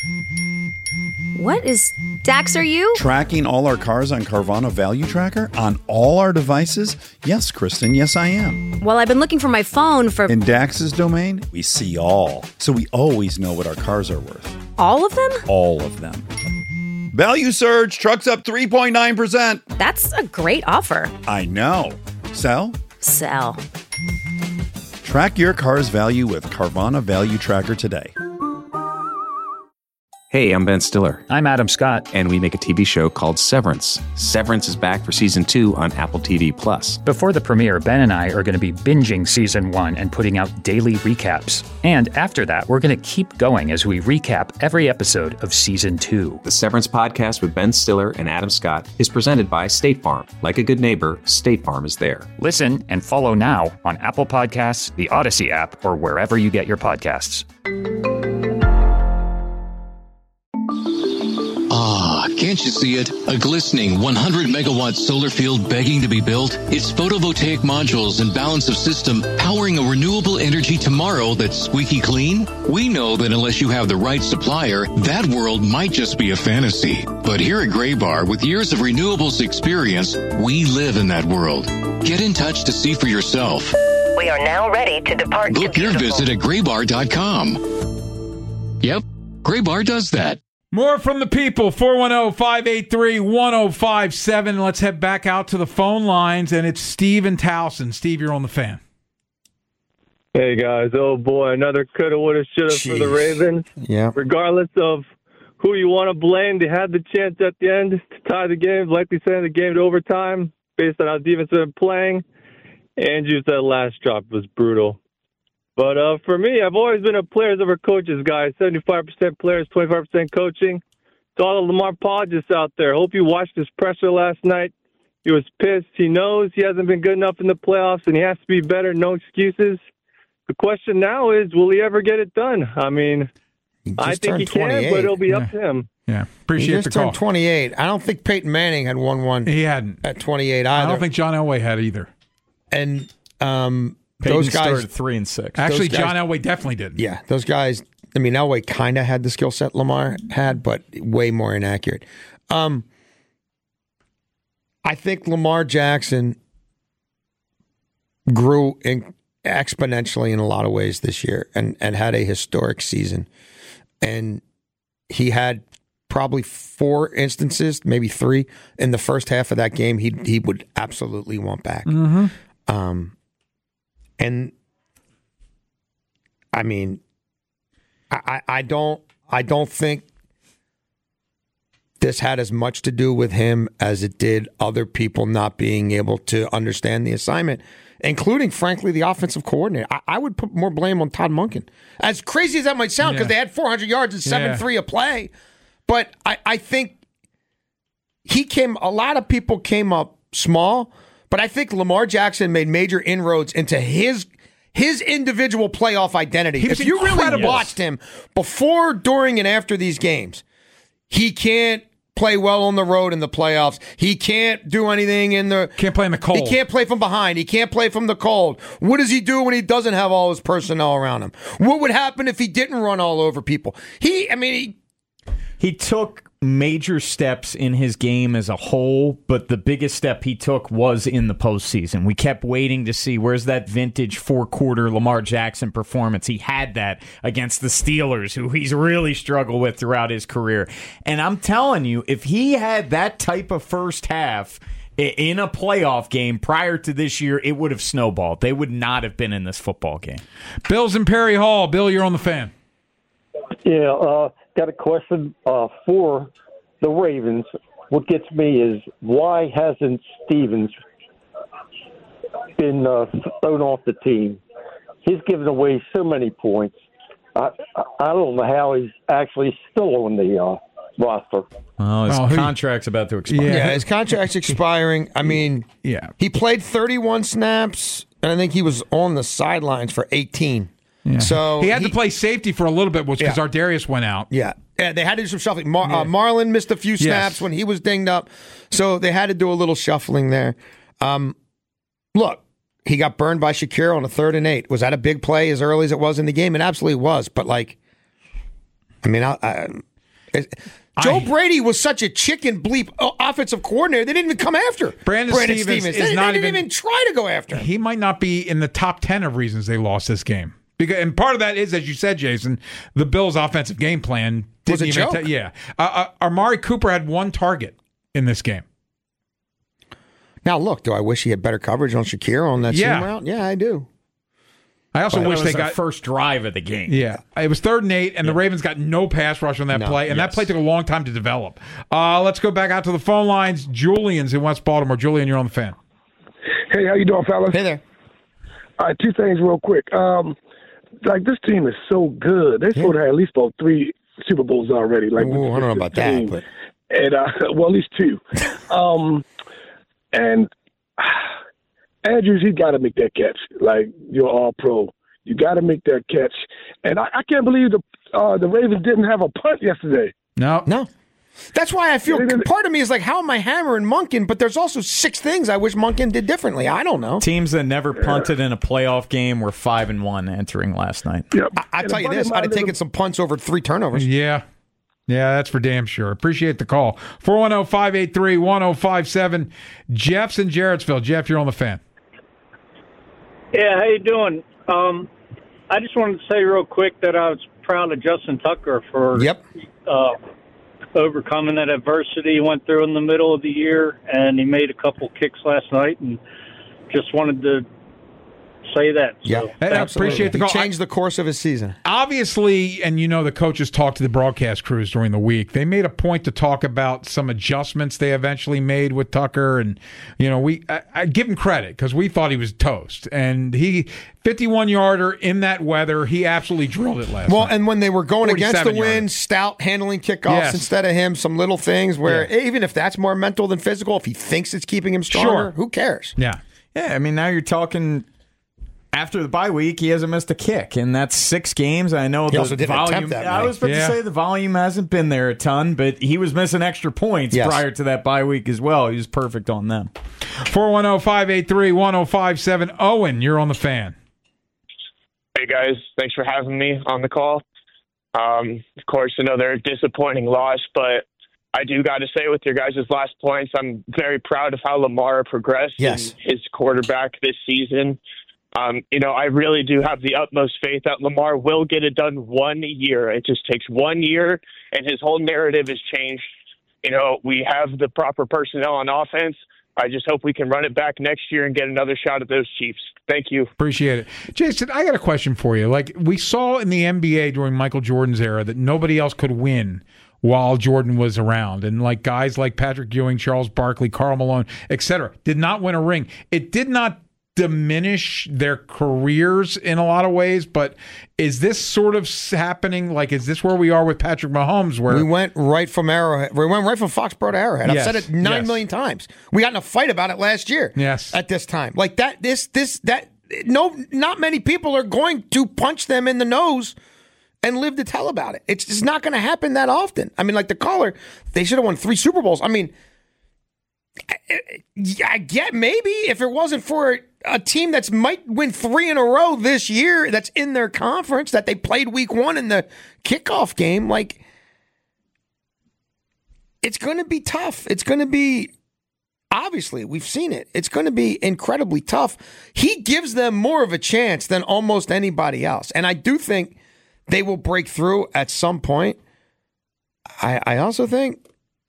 What is... Dax, are you? Tracking all our cars on Carvana Value Tracker on all our devices? Yes, Kristen, yes, I am. Well, I've been looking for my phone for... In Dax's domain, we see all. So we always know what our cars are worth. All of them? All of them. Value surge, trucks up 3.9%. That's a great offer. I know. Sell? Sell. Track your car's value with Carvana Value Tracker today. Hey, I'm Ben Stiller. I'm Adam Scott. And we make a TV show called Severance. Severance is back for season 2 on Apple TV+. Before the premiere, Ben and I are going to be binging season 1 and putting out daily recaps. And after that, we're going to keep going as we recap every episode of season 2. The Severance podcast with Ben Stiller and Adam Scott is presented by State Farm. Like a good neighbor, State Farm is there. Listen and follow now on Apple Podcasts, the Odyssey app, or wherever you get your podcasts. Ah, can't you see it? A glistening 100-megawatt solar field begging to be built? Its photovoltaic modules and balance of system powering a renewable energy tomorrow that's squeaky clean? We know that unless you have the right supplier, that world might just be a fantasy. But here at Graybar, with years of renewables experience, we live in that world. Get in touch to see for yourself. We are now ready to depart. Book your visit at graybar.com. Yep, Graybar does that. More from the people, 410-583-1057. Let's head back out to the phone lines, and it's Steve in Towson. Steve, you're on the Fan. Hey, guys. Oh, boy, another coulda, woulda, shoulda for the Ravens. Yeah. Regardless of who you want to blame, they had the chance at the end to tie the game, likely send the game to overtime based on how defense has been playing. Andrews, that last drop was brutal. But for me, I've always been a players over coaches guy. 75% players, 25% coaching. To all the Lamar apologists out there, hope you watched his presser last night. He was pissed. He knows he hasn't been good enough in the playoffs, and he has to be better. No excuses. The question now is, will he ever get it done? I mean, I think he can, but it'll be up to him. Yeah, appreciate the call. He just turned 28. I don't think Peyton Manning had won one. He hadn't. At 28 either. I don't think John Elway had either. And Peyton those guys started 3-6. Actually, John Elway definitely did. Yeah, those guys. I mean, Elway kind of had the skill set Lamar had, but way more inaccurate. I think Lamar Jackson grew exponentially in a lot of ways this year and had a historic season. And he had probably 4 instances, maybe 3, in the first half of that game he would absolutely want back. Mm-hmm. And I mean, I don't think this had as much to do with him as it did other people not being able to understand the assignment, including, frankly, the offensive coordinator. I would put more blame on Todd Monken. As crazy as that might sound, because they had 400 yards and 7-3 a play. But I think a lot of people came up small. But I think Lamar Jackson made major inroads into his individual playoff identity. If you really watched him before, during, and after these games, he can't play well on the road in the playoffs. He can't do anything Can't play in the cold. He can't play from behind. He can't play from the cold. What does he do when he doesn't have all his personnel around him? What would happen if he didn't run all over people? He took major steps in his game as a whole, but the biggest step he took was in the postseason. We kept waiting to see where's that vintage 4-quarter Lamar Jackson performance. He had that against the Steelers, who he's really struggled with throughout his career. And I'm telling you, if he had that type of first half in a playoff game prior to this year, it would have snowballed. They would not have been in this football game. Bill's in Perry Hall. Bill, you're on the Fan. Yeah, got a question for the Ravens. What gets me is, why hasn't Stevens been thrown off the team? He's given away so many points. I don't know how he's actually still on the roster. Oh, his contract's about to expire. Yeah, his contract's expiring. I mean, he played 31 snaps, and I think he was on the sidelines for 18. Yeah. So he had to play safety for a little bit, because Ardarius went out. Yeah, they had to do some shuffling. Marlon missed a few snaps when he was dinged up, so they had to do a little shuffling there. Look, he got burned by Shakir on a 3rd and 8. Was that a big play as early as it was in the game? It absolutely was. But Joe Brady was such a chicken bleep offensive coordinator. They didn't even come after Brandon Stevens. They didn't even try to go after him. He might not be in the top 10 of reasons they lost this game. And part of that is, as you said, Jason, the Bills' offensive game plan didn't was a even. joke. Amari Cooper had one target in this game. Now, look, do I wish he had better coverage on Shakir on that seam route? Yeah, I do. I also wish they got first drive of the game. Yeah, it was 3rd and 8, and the Ravens got no pass rush on that play, and that play took a long time to develop. Let's go back out to the phone lines. Julian's in West Baltimore. Julian, you're on the fan. Hey, how you doing, fellas? Hey there. All right, 2 things real quick. This team is so good. They're supposed to have at least about 3 Super Bowls already. I don't know about that, but and at least 2. And Andrews, he got to make that catch. Like, you're all pro. You got to make that catch. And I can't believe the Ravens didn't have a punt yesterday. No. That's why I feel part of me is like, how am I hammering Monken? But there's also 6 things I wish Monken did differently. I don't know. Teams that never punted in a playoff game were 5-1 entering last night. Yep. I tell you this, I'd have taken some punts over 3 turnovers. Yeah, that's for damn sure. Appreciate the call. 410-583-1057. Jeff's in Jarrettsville. Jeff, you're on the fan. Yeah, how you doing? I just wanted to say real quick that I was proud of Justin Tucker for overcoming that adversity he went through in the middle of the year, and he made a couple kicks last night, and just wanted to say that. Yeah, I appreciate the call. He changed the course of his season. Obviously, and the coaches talked to the broadcast crews during the week. They made a point to talk about some adjustments they eventually made with Tucker, and I give him credit because we thought he was toast, and he 51-yarder in that weather, he absolutely drilled it last night. And when they were going against the wind, yarder. Stout handling kickoffs instead of him, some little things where even if that's more mental than physical, if he thinks it's keeping him stronger, who cares? Yeah. I mean, now you're talking. After the bye week, he hasn't missed a kick, and that's 6 games. I know he also didn't volume. attempt that I was about to say the volume hasn't been there a ton, but he was missing extra points prior to that bye week as well. He was perfect on them. 410-583-1057. Owen, you're on the fan. Hey guys, thanks for having me on the call. Of course, they're a disappointing loss, but I do got to say with your guys' last points, I'm very proud of how Lamar progressed in his quarterback this season. I really do have the utmost faith that Lamar will get it done 1 year. It just takes 1 year, and his whole narrative has changed. We have the proper personnel on offense. I just hope we can run it back next year and get another shot at those Chiefs. Thank you. Appreciate it. Jason, I got a question for you. Like, we saw in the NBA during Michael Jordan's era that nobody else could win while Jordan was around. And like guys like Patrick Ewing, Charles Barkley, Karl Malone, etc., did not win a ring. It did not diminish their careers in a lot of ways, but is this sort of happening? Like, is this where we are with Patrick Mahomes? Where we went right from Arrowhead, we went right from Foxborough to Arrowhead. I've said it 9 million times. We got in a fight about it last year. Yes, at this time, like that. Not many people are going to punch them in the nose and live to tell about it. It's just not going to happen that often. I mean, like the caller, they should have won 3 Super Bowls. I mean, I get maybe if it wasn't for a team that might win 3 in a row this year that's in their conference that they played week 1 in the kickoff game, like it's going to be tough. It's going to be, obviously, we've seen it. It's going to be incredibly tough. He gives them more of a chance than almost anybody else. And I do think they will break through at some point. I also think,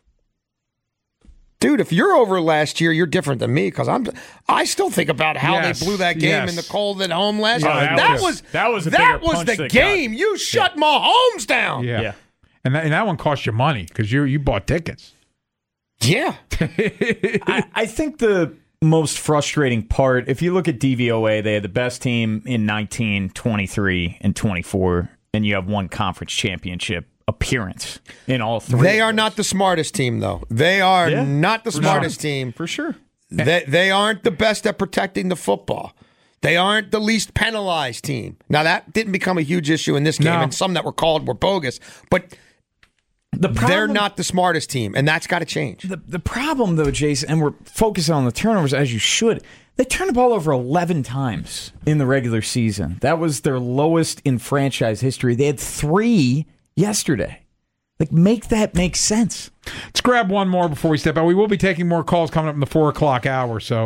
dude, if you're over last year, you're different than me because I still think about how they blew that game in the cold at home last year. That was the game. You shut Mahomes down. Yeah. And that one cost you money because you bought tickets. Yeah. I think the most frustrating part, if you look at DVOA, they had the best team in 19, 23, and 24, and you have one conference championship appearance in all 3. They are not the smartest team, though. They are not the smartest team. For sure. They aren't the best at protecting the football. They aren't the least penalized team. Now, that didn't become a huge issue in this game, and some that were called were bogus. But they're not the smartest team, and that's got to change. The problem, though, Jason, and we're focusing on the turnovers as you should, they turned the ball over 11 times in the regular season. That was their lowest in franchise history. They had 3 yesterday. Like, make that make sense. Let's grab one more before we step out. We will be taking more calls coming up in the 4 o'clock hour. So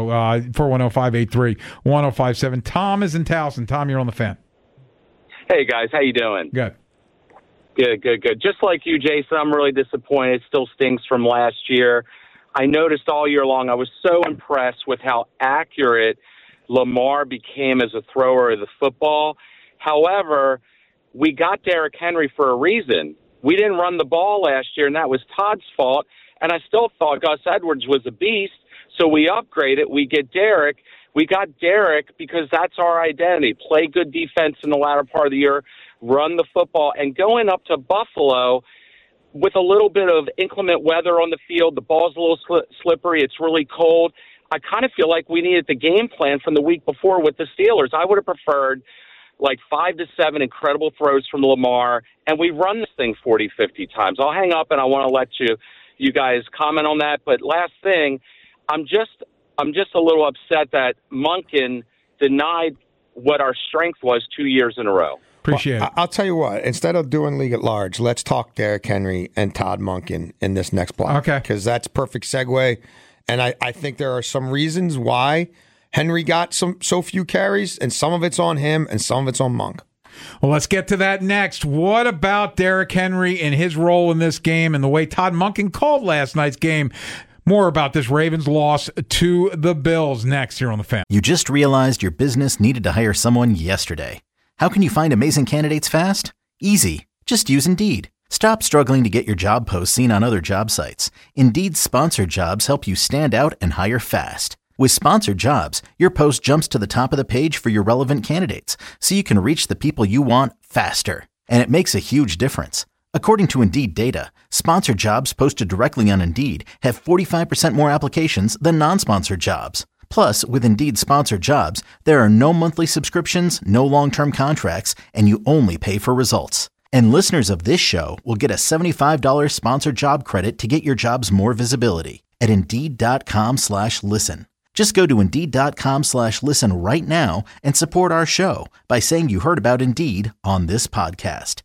410-583-1057. Tom is in Towson. Tom, you're on the Fan. Hey, guys. How you doing? Good. Good. Just like you, Jason, I'm really disappointed. It still stings from last year. I noticed all year long, I was so impressed with how accurate Lamar became as a thrower of the football. However, we got Derrick Henry for a reason. We didn't run the ball last year, and that was Todd's fault. And I still thought Gus Edwards was a beast, so we upgraded. We get Derrick. We got Derrick because that's our identity. Play good defense in the latter part of the year, run the football. And going up to Buffalo with a little bit of inclement weather on the field, the ball's a little slippery, it's really cold. I kind of feel like we needed the game plan from the week before with the Steelers. I would have preferred like 5 to 7 incredible throws from Lamar, and we run this thing 40, 50 times. I'll hang up, and I want to let you guys comment on that. But last thing, I'm just a little upset that Monken denied what our strength was 2 years in a row. Appreciate it. I'll tell you what. Instead of doing League at Large, let's talk Derrick Henry and Todd Monken in this next block. Okay. Because that's perfect segue. And I think there are some reasons why Henry got so few carries, and some of it's on him and some of it's on Monk. Well, let's get to that next. What about Derrick Henry and his role in this game and the way Todd Monken called last night's game? More about this Ravens loss to the Bills next here on The Fan. You just realized your business needed to hire someone yesterday. How can you find amazing candidates fast? Easy. Just use Indeed. Stop struggling to get your job posts seen on other job sites. Indeed's sponsored jobs help you stand out and hire fast. With sponsored jobs, your post jumps to the top of the page for your relevant candidates, so you can reach the people you want faster. And it makes a huge difference. According to Indeed data, sponsored jobs posted directly on Indeed have 45% more applications than non-sponsored jobs. Plus, with Indeed sponsored jobs, there are no monthly subscriptions, no long-term contracts, and you only pay for results. And listeners of this show will get a $75 sponsored job credit to get your jobs more visibility at Indeed.com/listen. Just go to Indeed.com/listen right now and support our show by saying you heard about Indeed on this podcast.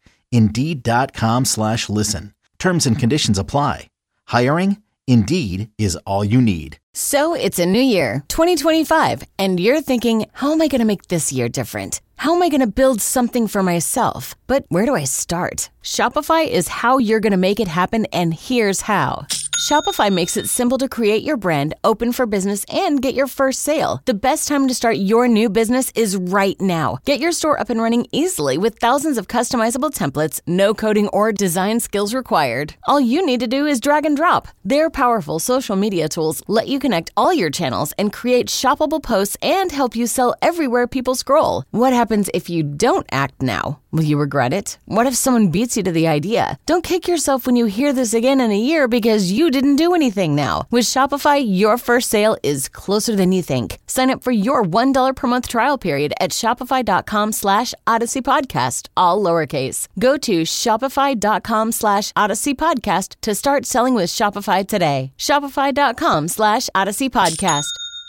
Indeed.com/listen. Terms and conditions apply. Hiring? Indeed is all you need. So it's a new year, 2025, and you're thinking, how am I going to make this year different? How am I going to build something for myself? But where do I start? Shopify is how you're going to make it happen, and here's how. Shopify makes it simple to create your brand, open for business, and get your first sale. The best time to start your new business is right now. Get your store up and running easily with thousands of customizable templates, no coding or design skills required. All you need to do is drag and drop. Their powerful social media tools let you connect all your channels and create shoppable posts and help you sell everywhere people scroll. What happens if you don't act now? Will you regret it? What if someone beats you to the idea? Don't kick yourself when you hear this again in a year because you didn't do anything now. With Shopify, your first sale is closer than you think. Sign up for your $1 per month trial period at shopify.com/Odyssey Podcast, all lowercase. Go to shopify.com/Odyssey Podcast to start selling with Shopify today. Shopify.com/Odyssey Podcast.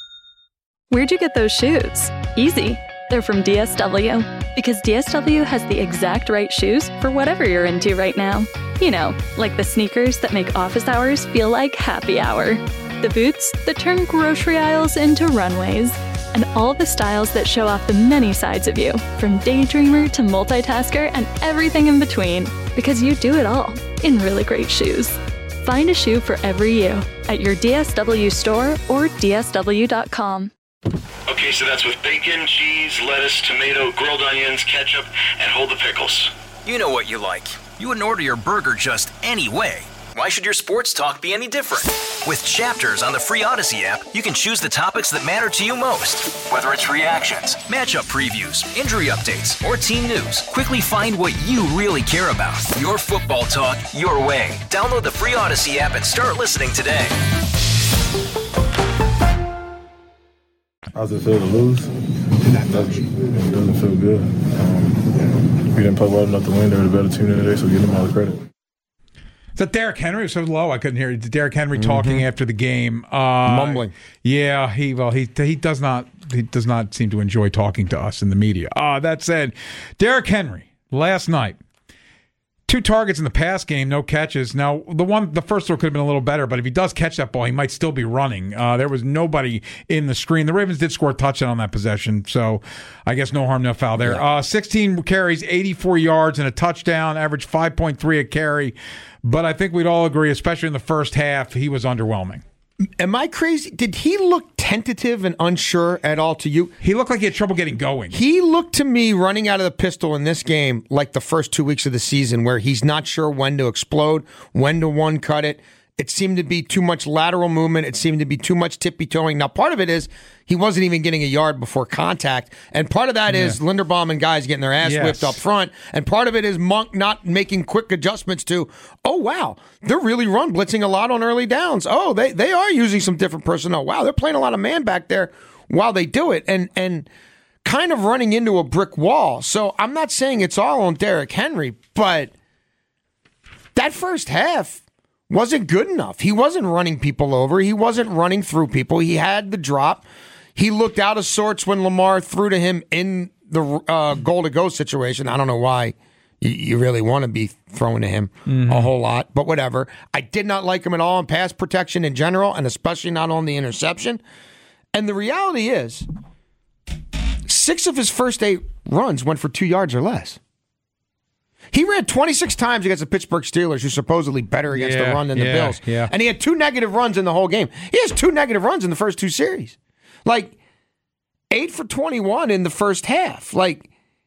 Where'd you get those shoes? Easy. They're from DSW. Because DSW has the exact right shoes for whatever you're into right now. You know, like the sneakers that make office hours feel like happy hour. The boots that turn grocery aisles into runways. And all the styles that show off the many sides of you, from daydreamer to multitasker and everything in between. Because you do it all in really great shoes. Find a shoe for every you at your DSW store or DSW.com. Okay, so that's with bacon, cheese, lettuce, tomato, grilled onions, ketchup, and hold the pickles. You know what you like. You wouldn't order your burger just any way. Why should your sports talk be any different? With Chapters on the free Odyssey app, you can choose the topics that matter to you most. Whether it's reactions, matchup previews, injury updates, or team news, quickly find what you really care about. Your football talk, your way. Download the free Odyssey app and start listening today. How's it feel to lose? It doesn't feel good. We didn't play well enough to win. They were the better team today, so give them all the credit. Is that Derrick Henry? It was so low I couldn't hear it. Derrick Henry talking after the game, mumbling. Yeah, he does not seem to enjoy talking to us in the media. That said, Derrick Henry last night, 2 targets in the pass game, no catches. Now, the first throw could have been a little better, but if he does catch that ball, he might still be running. There was nobody in the screen. The Ravens did score a touchdown on that possession, so I guess no harm, no foul there. 16 carries, 84 yards, and a touchdown, average 5.3 a carry. But I think we'd all agree, especially in the first half, he was underwhelming. Am I crazy? Did he look tentative and unsure at all to you? He looked like he had trouble getting going. He looked to me running out of the pistol in this game like the first 2 weeks of the season where he's not sure when to explode, when to one-cut it. It seemed to be too much lateral movement. It seemed to be too much tippy-toeing. Now, part of it is he wasn't even getting a yard before contact. And part of that is Linderbaum and guys getting their ass whipped up front. And part of it is Monk not making quick adjustments to, oh, wow, they're really run blitzing a lot on early downs. Oh, they are using some different personnel. Wow, they're playing a lot of man back there while they do it. And kind of running into a brick wall. So I'm not saying it's all on Derrick Henry, but that first half wasn't good enough. He wasn't running people over. He wasn't running through people. He had the drop. He looked out of sorts when Lamar threw to him in the goal-to-go situation. I don't know why you really want to be throwing to him a whole lot, but whatever. I did not like him at all in pass protection in general, and especially not on the interception. And the reality is, 6 of his first 8 runs went for 2 yards or less. He ran 26 times against the Pittsburgh Steelers, who's supposedly better against the run than the Bills. Yeah. And he had 2 negative runs in the whole game. He has 2 negative runs in the first 2 series. Like, 8 for 21 in the first half. Like,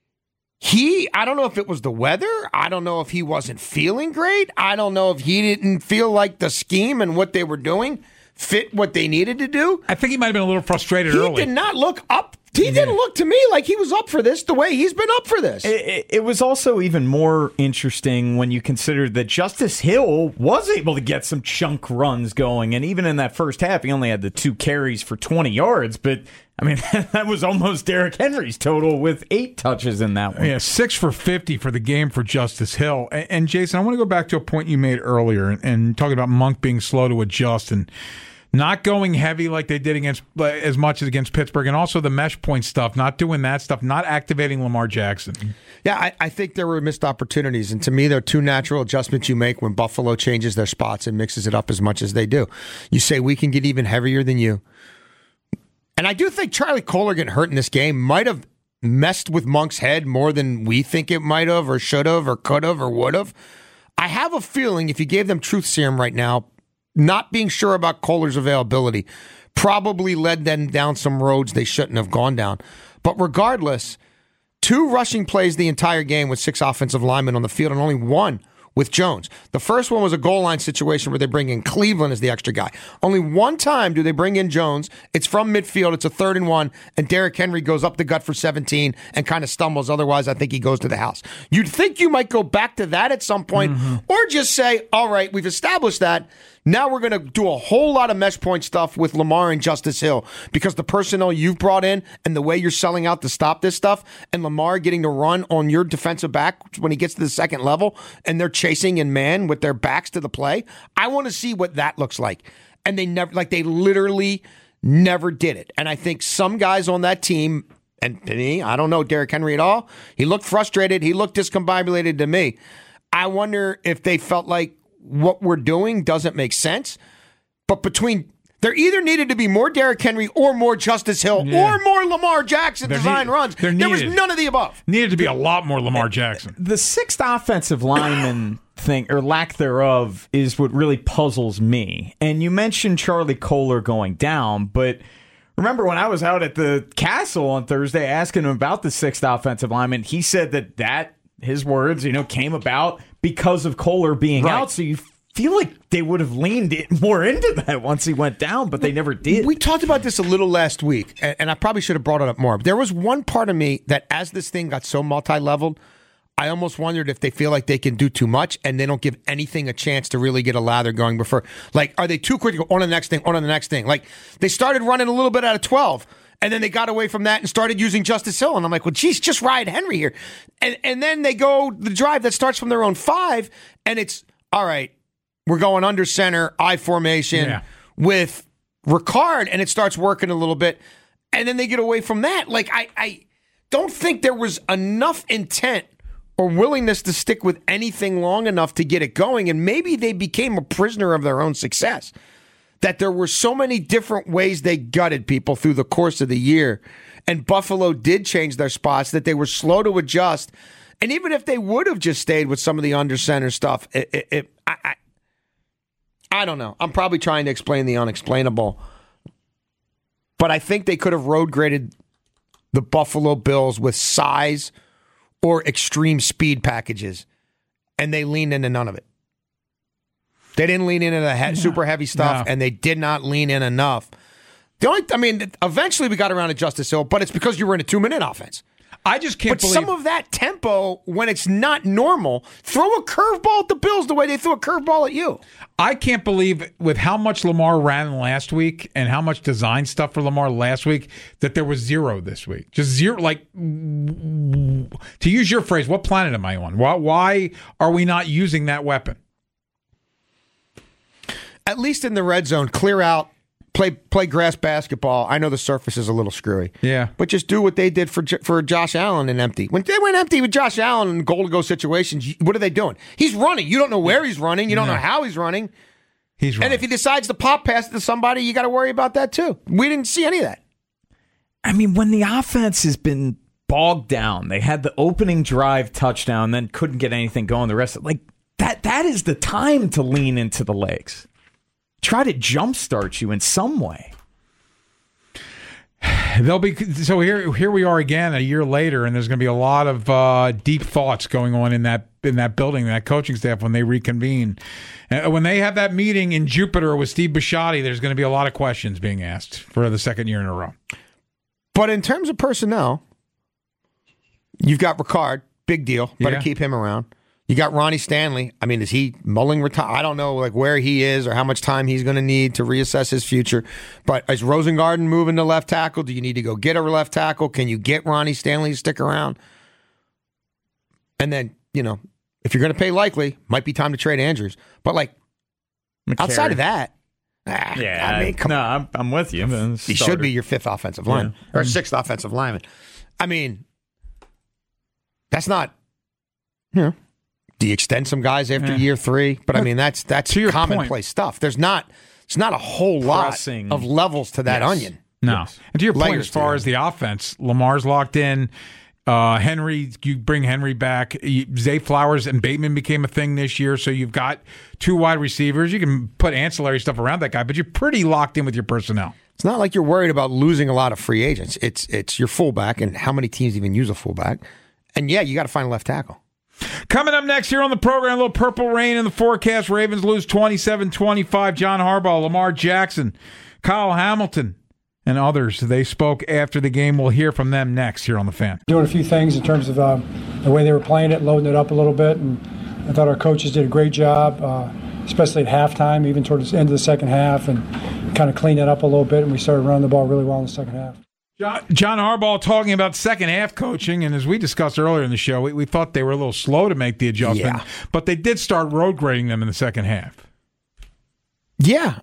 I don't know if it was the weather. I don't know if he wasn't feeling great. I don't know if he didn't feel like the scheme and what they were doing fit what they needed to do. I think he might have been a little frustrated early. He did not look up. He didn't look to me like he was up for this the way he's been up for this. It was also even more interesting when you consider that Justice Hill was able to get some chunk runs going. And even in that first half, he only had the 2 carries for 20 yards. But, I mean, that was almost Derrick Henry's total with 8 touches in that one. Yeah, 6 for 50 for the game for Justice Hill. And Jason, I want to go back to a point you made earlier and talking about Monk being slow to adjust and not going heavy like they did as much as against Pittsburgh, and also the mesh point stuff, not doing that stuff, not activating Lamar Jackson. Yeah, I think there were missed opportunities, and to me, there are 2 natural adjustments you make when Buffalo changes their spots and mixes it up as much as they do. You say, we can get even heavier than you. And I do think Charlie Kolar getting hurt in this game might have messed with Monk's head more than we think it might have or should have or could have or would have. I have a feeling if you gave them truth serum right now, not being sure about Kolar's availability probably led them down some roads they shouldn't have gone down. But regardless, 2 rushing plays the entire game with 6 offensive linemen on the field and only 1 with Jones. The first one was a goal line situation where they bring in Cleveland as the extra guy. Only 1 time do they bring in Jones. It's from midfield. It's a 3rd and 1, and Derrick Henry goes up the gut for 17 and kind of stumbles. Otherwise, I think he goes to the house. You'd think you might go back to that at some point or just say, all right, we've established that. Now we're going to do a whole lot of mesh point stuff with Lamar and Justice Hill because the personnel you've brought in and the way you're selling out to stop this stuff and Lamar getting to run on your defensive back when he gets to the second level and they're chasing in man with their backs to the play. I want to see what that looks like. And they literally never did it. And I think some guys on that team, and to me, I don't know Derrick Henry at all. He looked frustrated. He looked discombobulated to me. I wonder if they felt like what we're doing doesn't make sense. But there either needed to be more Derrick Henry or more Justice Hill or more Lamar Jackson design runs. There was none of the above. Needed to be a lot more Lamar Jackson. The 6th offensive lineman thing, or lack thereof, is what really puzzles me. And you mentioned Charlie Kolar going down, but remember when I was out at the Castle on Thursday asking him about the 6th offensive lineman, he said that his words, came about because of Kolar being out. So you feel like they would have leaned more into that once he went down, but they never did. We talked about this a little last week, and I probably should have brought it up more. There was one part of me that as this thing got so multi-leveled, I almost wondered if they feel like they can do too much and they don't give anything a chance to really get a lather going before. Like, are they too quick to go on to the next thing, on to the next thing? Like, they started running a little bit out of 12. And then they got away from that and started using Justice Hill. And I'm like, well, geez, just ride Henry here. And then they go the drive that starts from their own 5. And it's, all right, we're going under center, I formation with Ricard. And it starts working a little bit. And then they get away from that. Like, I don't think there was enough intent or willingness to stick with anything long enough to get it going. And maybe they became a prisoner of their own success. That there were so many different ways they gutted people through the course of the year. And Buffalo did change their spots, that they were slow to adjust. And even if they would have just stayed with some of the under center stuff, I don't know. I'm probably trying to explain the unexplainable. But I think they could have road graded the Buffalo Bills with size or extreme speed packages, and they leaned into none of it. They didn't lean into the super heavy stuff, and they did not lean in enough. Eventually we got around to Justice Hill, but it's because you were in a 2-minute offense. I just can't believe... some of that tempo, when it's not normal, throw a curveball at the Bills the way they threw a curveball at you. I can't believe with how much Lamar ran last week and how much design stuff for Lamar last week that there was zero this week. Just zero. Like, to use your phrase, what planet am I on? Why are we not using that weapon? At least in the red zone, clear out. Play grass basketball. I know the surface is a little screwy. Yeah. But just do what they did for Josh Allen in empty. When they went empty with Josh Allen in goal-to-go situations, what are they doing? He's running. You don't know where he's running. You don't know how he's running. He's running. And if he decides to pop pass it to somebody, you got to worry about that too. We didn't see any of that. I mean, when the offense has been bogged down, they had the opening drive touchdown, then couldn't get anything going the rest of that is the time to lean into the legs. Try to jumpstart you in some way. So here we are again a year later, and there's going to be a lot of deep thoughts going on in that building, that coaching staff when they reconvene. When they have that meeting in Jupiter with Steve Bisciotti, there's going to be a lot of questions being asked for the second year in a row. But in terms of personnel, you've got Ricard, big deal. Better keep him around. You got Ronnie Stanley. I mean, is he mulling retire? I don't know where he is or how much time he's going to need to reassess his future. But is Rosengarten moving to left tackle? Do you need to go get a left tackle? Can you get Ronnie Stanley to stick around? And then, if you're going to pay Likely, might be time to trade Andrews. But outside of that, come on. I'm with you. He should be your fifth offensive lineman or sixth offensive lineman. I mean, that's not, Do you extend some guys after year 3? But I mean, that's commonplace stuff. It's not a whole lot of levels to that onion. No. Yes. And to your point, as far as the offense, Lamar's locked in. Henry, you bring Henry back. Zay Flowers and Bateman became a thing this year, so you've got 2 wide receivers. You can put ancillary stuff around that guy, but you're pretty locked in with your personnel. It's not like you're worried about losing a lot of free agents. It's your fullback, and how many teams even use a fullback. And you got to find a left tackle. Coming up next here on the program, a little purple rain in the forecast. Ravens lose 27-25. John Harbaugh, Lamar Jackson, Kyle Hamilton, and others. They spoke after the game. We'll hear from them next here on The Fan. Doing a few things in terms of the way they were playing it, loading it up a little bit, and I thought our coaches did a great job, especially at halftime, even towards the end of the second half, and kind of cleaned it up a little bit, and we started running the ball really well in the second half. John Harbaugh talking about second half coaching, and as we discussed earlier in the show, we thought they were a little slow to make the adjustment, but they did start road grading them in the second half. Yeah.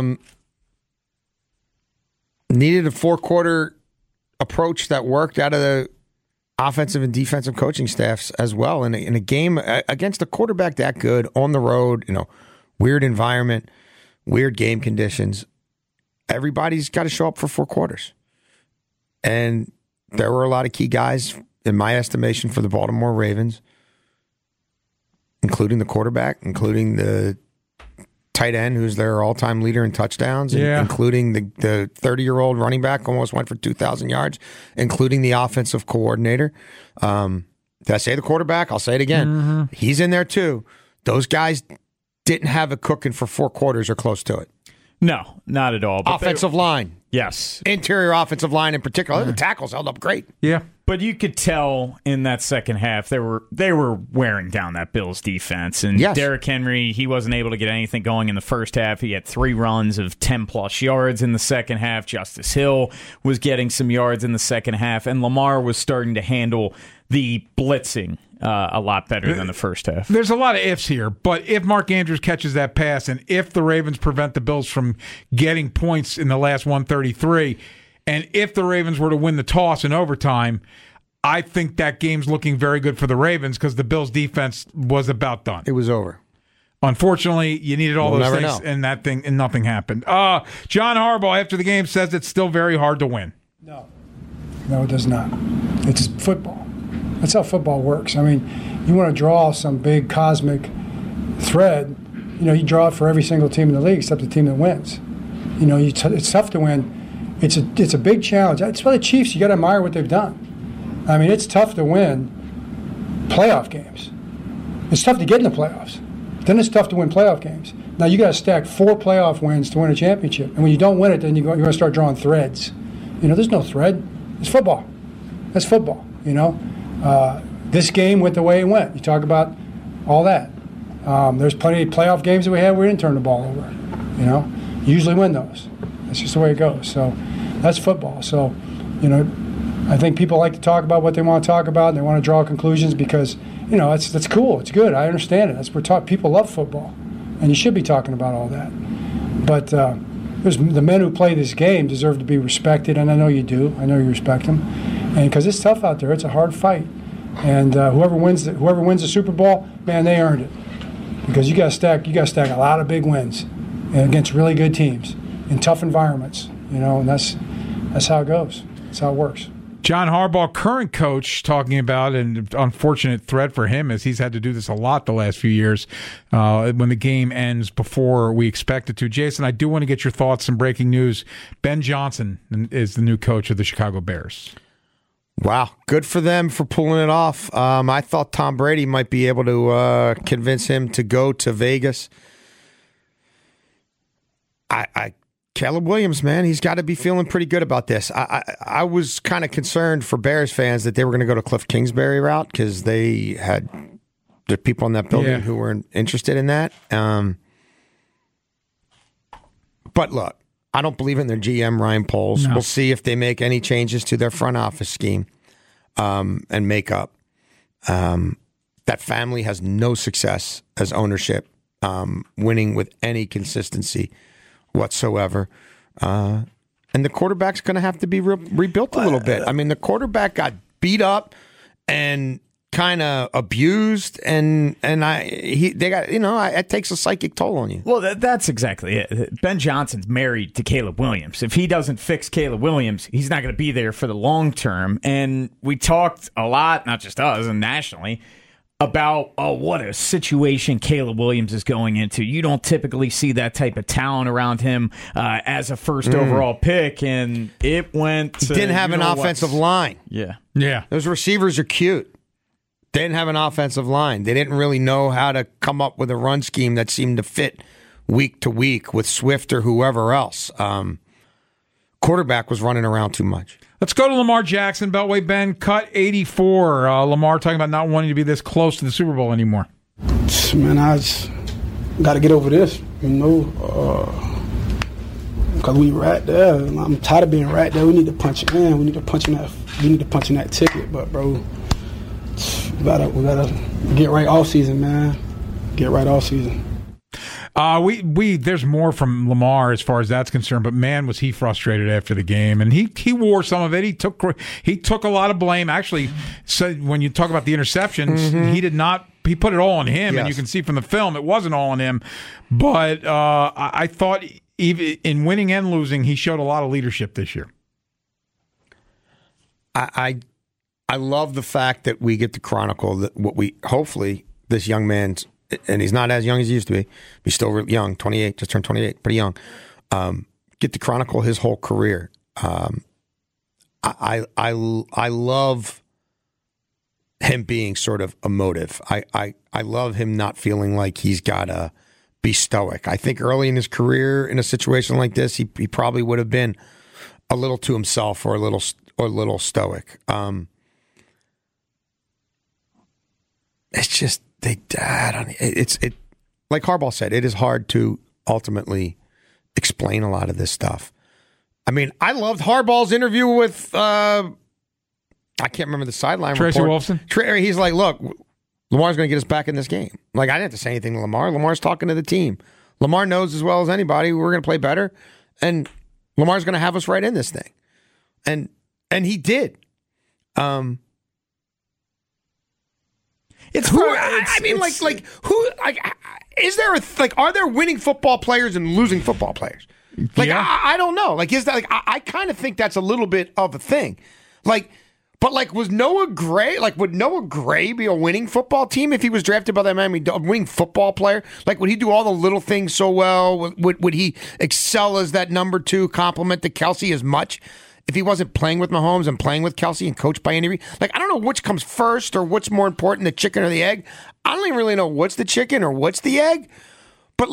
Needed a 4-quarter approach that worked out of the offensive and defensive coaching staffs as well. In a game against a quarterback that good on the road, weird environment, weird game conditions, everybody's got to show up for 4 quarters. And there were a lot of key guys, in my estimation, for the Baltimore Ravens, including the quarterback, including the tight end, who's their all-time leader in touchdowns, including the 30-year-old running back, almost went for 2,000 yards, including the offensive coordinator. Did I say the quarterback? I'll say it again. Mm-hmm. He's in there, too. Those guys didn't have it cooking for 4 quarters or close to it. No, not at all. But offensive line. Yes. Interior offensive line in particular. The tackles held up great. Yeah. But you could tell in that second half they were wearing down that Bills defense. And Derrick Henry, he wasn't able to get anything going in the first half. He had 3 runs of 10-plus yards in the second half. Justice Hill was getting some yards in the second half. And Lamar was starting to handle the blitzing a lot better than the first half. There's a lot of ifs here, but if Mark Andrews catches that pass and if the Ravens prevent the Bills from getting points in the last 133, and if the Ravens were to win the toss in overtime, I think that game's looking very good for the Ravens because the Bills' defense was about done. It was over. Unfortunately, you needed all We'll those never things, know. and nothing happened. John Harbaugh, after the game, says it's still very hard to win. No, it does not. It's football. That's how football works. I mean, you want to draw some big cosmic thread. You draw it for every single team in the league except the team that wins. It's tough to win. It's a big challenge. That's why the Chiefs, you got to admire what they've done. I mean, it's tough to win playoff games. It's tough to get in the playoffs. Then it's tough to win playoff games. Now you got to stack 4 playoff wins to win a championship. And when you don't win it, then you're going to start drawing threads. There's no thread. It's football. That's football. This game went the way it went. You talk about all that. There's plenty of playoff games that we had where we didn't turn the ball over. You usually win those. That's just the way it goes. So that's football. So, I think people like to talk about what they want to talk about and they want to draw conclusions because, that's cool. It's good. I understand it. That's where people love football. And you should be talking about all that. But the men who play this game deserve to be respected, and I know you do. I know you respect them. And because it's tough out there. It's a hard fight. And whoever wins the Super Bowl, man, they earned it. Because you got to stack a lot of big wins against really good teams in tough environments, and that's how it goes. That's how it works. John Harbaugh, current coach, talking about an unfortunate threat for him as he's had to do this a lot the last few years when the game ends before we expect it to. Jason, I do want to get your thoughts. Some breaking news. Ben Johnson is the new coach of the Chicago Bears. Wow, good for them for pulling it off. I thought Tom Brady might be able to convince him to go to Vegas. Caleb Williams, man, he's got to be feeling pretty good about this. I was kind of concerned for Bears fans that they were going to go to Cliff Kingsbury route because they had the people in that building who were interested in that. But look, I don't believe in their GM, Ryan Poles. No. We'll see if they make any changes to their front office scheme and makeup. That family has no success as ownership, winning with any consistency whatsoever. And the quarterback's going to have to be rebuilt a little bit. I mean, the quarterback got beat up and kind of abused, and it takes a psychic toll on you. Well, that's exactly it. Ben Johnson's married to Caleb Williams. If he doesn't fix Caleb Williams, he's not going to be there for the long term. And we talked a lot, not just us and nationally, about what a situation Caleb Williams is going into. You don't typically see that type of talent around him as a first overall pick, and it went. He didn't have an offensive line. Yeah. Those receivers are cute. They didn't have an offensive line. They didn't really know how to come up with a run scheme that seemed to fit week to week with Swift or whoever else. Quarterback was running around too much. Let's go to Lamar Jackson, Beltway Ben, cut 84. Lamar talking about not wanting to be this close to the Super Bowl anymore. Man, I just got to get over this, because we right there. I'm tired of being right there. We need to punch it in. We need to punch in that ticket. But bro, we gotta get right all season, man. Get right all season. There's more from Lamar as far as that's concerned, but man, was he frustrated after the game, and he wore some of it. He took a lot of blame. Actually, so when you talk about the interceptions, he did not. He put it all on him, and you can see from the film it wasn't all on him. But I thought even in winning and losing, he showed a lot of leadership this year. I love the fact that we get to chronicle that what we hopefully this young man's. And he's not as young as he used to be. He's still really young, 28, just turned 28, pretty young. Get to chronicle his whole career. I love him being sort of emotive. I love him not feeling like he's got to be stoic. I think early in his career, in a situation like this, he probably would have been a little to himself or a little stoic. It's just. They died on it. Like Harbaugh said, it is hard to ultimately explain a lot of this stuff. I mean, I loved Harbaugh's interview with I can't remember the sideline Tracy report. Wolfson. He's like, look, Lamar's going to get us back in this game. Like, I didn't have to say anything to Lamar. Lamar's talking to the team. Lamar knows as well as anybody we're going to play better, and Lamar's going to have us right in this thing. And he did. Is there are there winning football players and losing football players? I don't know. Is that I kind of think that's a little bit of a thing. Was Noah Gray would Noah Gray be a winning football team if he was drafted by the Miami Dolphins? A winning football player? Would he do all the little things so well? Would he excel as that number 2 complement to Kelsey as much if he wasn't playing with Mahomes and playing with Kelsey and coached by Andy Reid? I don't know which comes first or what's more important, the chicken or the egg. I don't even really know what's the chicken or what's the egg. But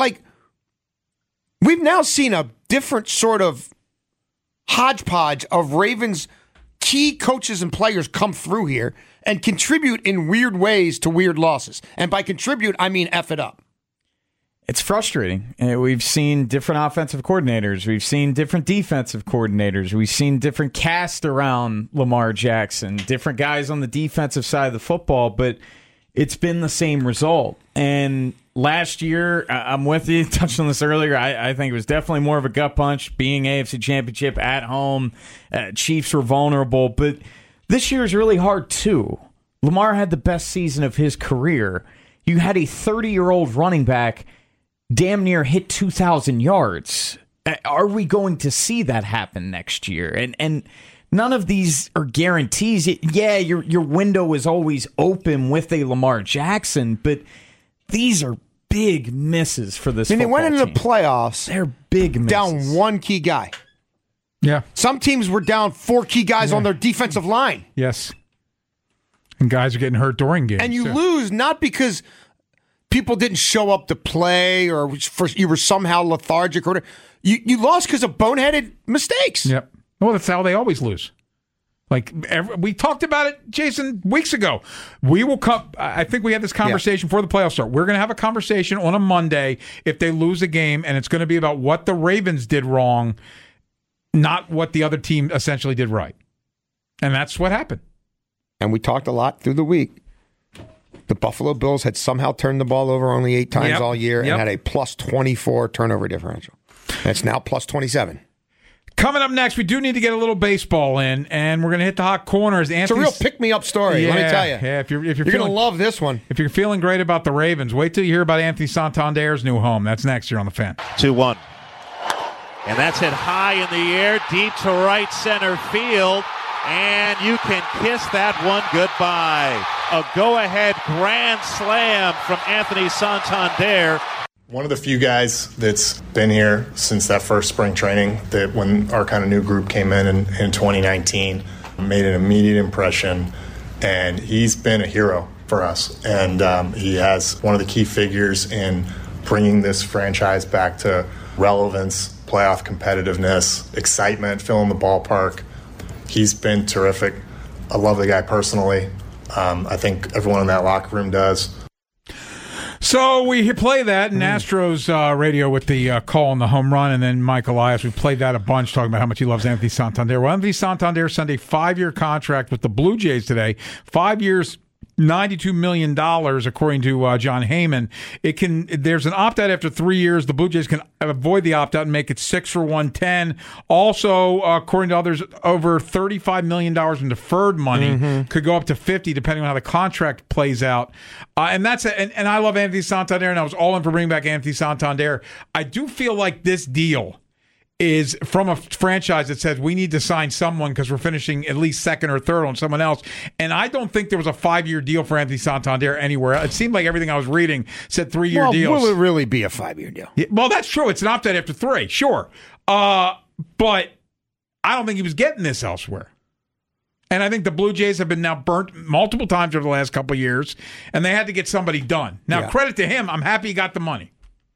we've now seen a different sort of hodgepodge of Ravens key coaches and players come through here and contribute in weird ways to weird losses. And by contribute, I mean F it up. It's frustrating. We've seen different offensive coordinators. We've seen different defensive coordinators. We've seen different cast around Lamar Jackson, different guys on the defensive side of the football, but it's been the same result. And last year, I'm with you, touched on this earlier, I think it was definitely more of a gut punch, being AFC Championship at home. Chiefs were vulnerable, but this year is really hard too. Lamar had the best season of his career. You had a 30-year-old running back damn near hit 2,000 yards. Are we going to see that happen next year? And none of these are guarantees. Yeah, your window is always open with a Lamar Jackson, but these are big misses for this football they went into team. the playoffs. They're big misses. Down one key guy. Yeah. Some teams were down 4 key guys on their defensive line. Yes. And guys are getting hurt during games. And you lose not because people didn't show up to play or you were somehow lethargic. Or you lost because of boneheaded mistakes. Yep. Well, that's how they always lose. We talked about it, Jason, weeks ago. We will come. I think we had this conversation before the playoffs start. We're going to have a conversation on a Monday if they lose a game, and it's going to be about what the Ravens did wrong, not what the other team essentially did right. And that's what happened. And we talked a lot through the week. The Buffalo Bills had somehow turned the ball over only 8 times all year and had a plus 24 turnover differential. And it's now plus 27. Coming up next, we do need to get a little baseball in, and we're going to hit the hot corners. It's a real pick-me-up story, let me tell you. Yeah, if you're going to love this one. If you're feeling great about the Ravens, wait till you hear about Anthony Santander's new home. That's next year on The Fan. 2-1. And that's hit high in the air, deep to right center field, and you can kiss that one goodbye. A go-ahead grand slam from Anthony Santander. One of the few guys that's been here since that first spring training, that when our kind of new group came in 2019, made an immediate impression, and he's been a hero for us. And he has one of the key figures in bringing this franchise back to relevance, playoff competitiveness, excitement, filling the ballpark. He's been terrific. I love the guy personally. I think everyone in that locker room does. So we play that in Astros radio with the call on the home run, and then Mike Elias. We played that a bunch, talking about how much he loves Anthony Santander. Well, Anthony Santander signed a 5-year contract with the Blue Jays today. 5 years, $92 million, according to John Heyman. There's an opt-out after 3 years. The Blue Jays can avoid the opt-out and make it 6 for $110. Also, according to others, over $35 million in deferred money could go up to $50, depending on how the contract plays out. And I love Anthony Santander, and I was all in for bringing back Anthony Santander. I do feel like this deal is from a franchise that says we need to sign someone because we're finishing at least second or third on someone else. And I don't think there was a 5-year deal for Anthony Santander anywhere. It seemed like everything I was reading said 3-year deals. Will it really be a 5-year deal? Yeah, well, that's true. It's an opt-out after 3, sure. But I don't think he was getting this elsewhere. And I think the Blue Jays have been now burnt multiple times over the last couple of years, and they had to get somebody done. Now, credit to him. I'm happy he got the money.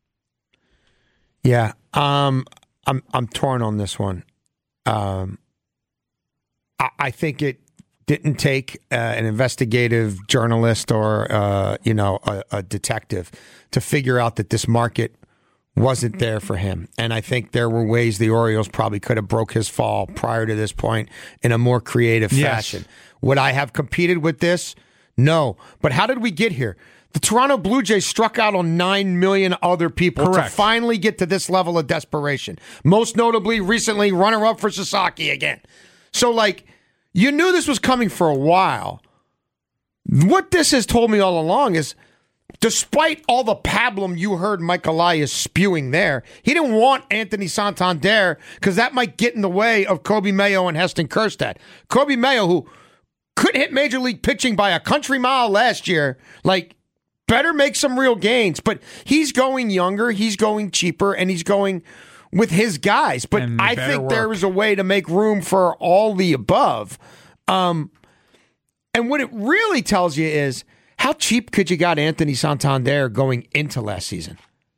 Yeah. I'm torn on this one. I think it didn't take an investigative journalist or a detective to figure out that this market wasn't there for him. And I think there were ways the Orioles probably could have broke his fall prior to this point in a more creative fashion. Would I have competed with this? No. But how did we get here? The Toronto Blue Jays struck out on 9 million other people to finally get to this level of desperation. Most notably, recently, runner-up for Sasaki again. So, you knew this was coming for a while. What this has told me all along is, despite all the pablum you heard Mike Elias spewing there, he didn't want Anthony Santander because that might get in the way of Kobe Mayo and Heston Kjerstad. Kobe Mayo, who could hit major league pitching by a country mile last year, better make some real gains. But he's going younger, he's going cheaper, and he's going with his guys. But I think there is a way to make room for all the above. And what it really tells you is, how cheap could you got Anthony Santander going into last season?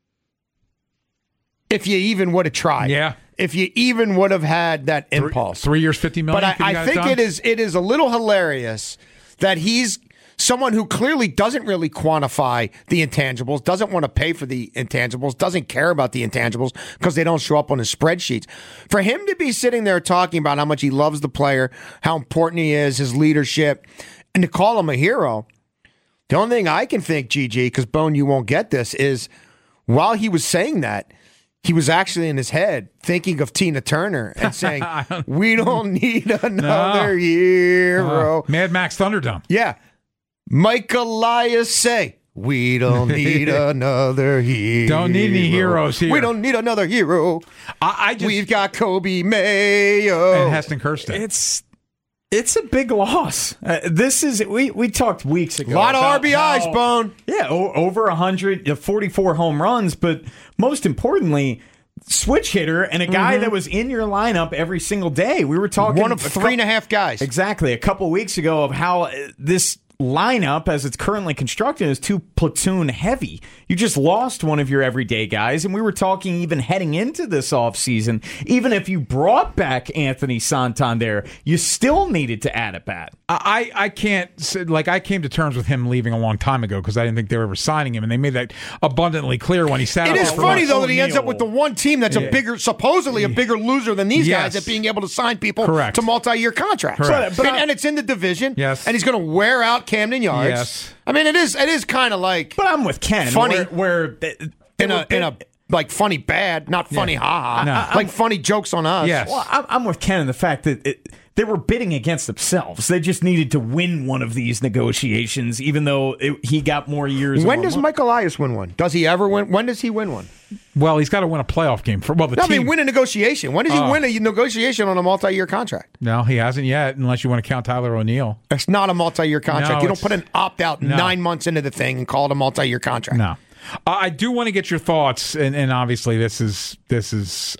If you even would have tried. Yeah. If you even would have had that impulse. 3 years, $50 million. But I think it is a little hilarious that he's someone who clearly doesn't really quantify the intangibles, doesn't want to pay for the intangibles, doesn't care about the intangibles because they don't show up on his spreadsheets. For him to be sitting there talking about how much he loves the player, how important he is, his leadership, and to call him a hero, the only thing I can think, GG, because Bone, you won't get this, is while he was saying that, he was actually in his head thinking of Tina Turner and saying, we don't need another hero. Mad Max Thunderdome. Yeah. Mike Elias say, we don't need another hero. Don't need any heroes here. We don't need another hero. We've got Kobe Mayo. And Heston Kjerstad. It's a big loss. We talked weeks ago. A lot of RBIs, Bone. Yeah, over 100, 44 home runs, but most importantly, switch hitter and a guy that was in your lineup every single day. We were talking one of 3.5 guys. Exactly. A couple weeks ago of how this lineup, as it's currently constructed, is too platoon heavy. You just lost one of your everyday guys, and we were talking even heading into this offseason, even if you brought back Anthony Santander, you still needed to add a bat. I can't, I came to terms with him leaving a long time ago because I didn't think they were ever signing him, and they made that abundantly clear when he sat out. It is funny, though, that he ends up with the one team that's supposedly a bigger loser than these guys at being able to sign people to multi-year contracts. And it's in the division, and he's going to wear out Camden Yards. Yes. I mean, it is kind of like. But I'm with Ken. Funny, where in a funny bad, not funny like funny jokes on us. Yes. Well, I'm with Ken in the fact that they were bidding against themselves. They just needed to win one of these negotiations, even though he got more years. When does Mike Elias win one? Does he ever win? When does he win one? Well, he's got to win a playoff game. Win a negotiation. When does he win a negotiation on a multi-year contract? No, he hasn't yet, unless you want to count Tyler O'Neill. It's not a multi-year contract. You don't put an opt-out 9 months into the thing and call it a multi-year contract. No. I do want to get your thoughts, and obviously this is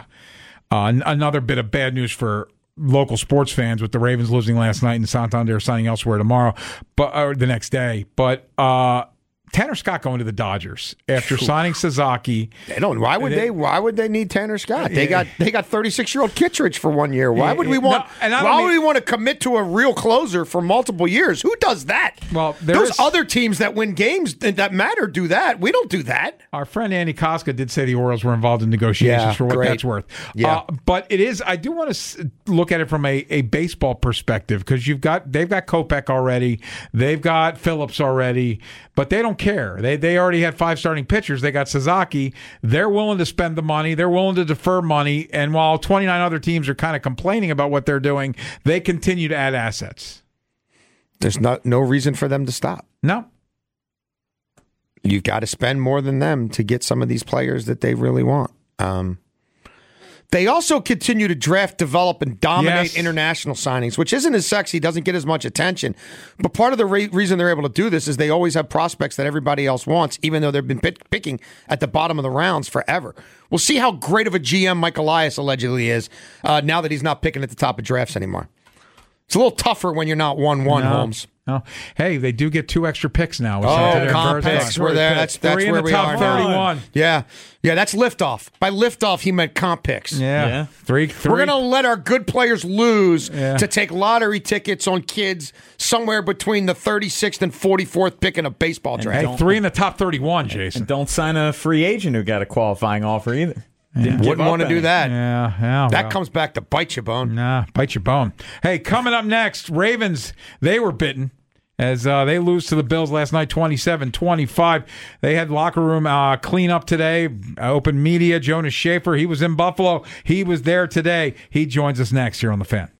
another bit of bad news for local sports fans with the Ravens losing last night and Santander signing elsewhere tomorrow, or the next day. But Tanner Scott going to the Dodgers after signing Sasaki. They don't. Why would they need Tanner Scott? They got 36-year-old Kittredge for 1 year. Why would we want? Why would we want to commit to a real closer for multiple years? Who does that? Well, those other teams that win games that matter do that. We don't do that. Our friend Andy Koska did say the Orioles were involved in negotiations for what that's worth. Yeah, but it is. I do want to look at it from a baseball perspective because they've got Kopech already, they've got Phillips already, but they don't care. They already had 5 starting pitchers. They got Sasaki. They're willing to spend the money. They're willing to defer money. And while 29 other teams are kind of complaining about what they're doing, they continue to add assets. There's no reason for them to stop. No. You've got to spend more than them to get some of these players that they really want. They also continue to draft, develop, and dominate international signings, which isn't as sexy, doesn't get as much attention. But part of the reason they're able to do this is they always have prospects that everybody else wants, even though they've been picking at the bottom of the rounds forever. We'll see how great of a GM Mike Elias allegedly is now that he's not picking at the top of drafts anymore. It's a little tougher when you're not 1-1, Holmes. No. Hey, they do get 2 extra picks now. Comp picks. We're there. That's where we are. 31. Yeah, that's liftoff. By liftoff, he meant comp picks. Yeah. 3. We're going to let our good players lose to take lottery tickets on kids somewhere between the 36th and 44th pick in a baseball draft. Hey, 3 in the top 31, Jason. And don't sign a free agent who got a qualifying offer either. Wouldn't want to do that. Yeah. That comes back to bite your bone. Nah, bite your bone. Hey, coming up next, Ravens, they were bitten as they lose to the Bills last night, 27-25. They had locker room cleanup today, open media. Jonas Schaefer, he was in Buffalo. He was there today. He joins us next here on The Fan.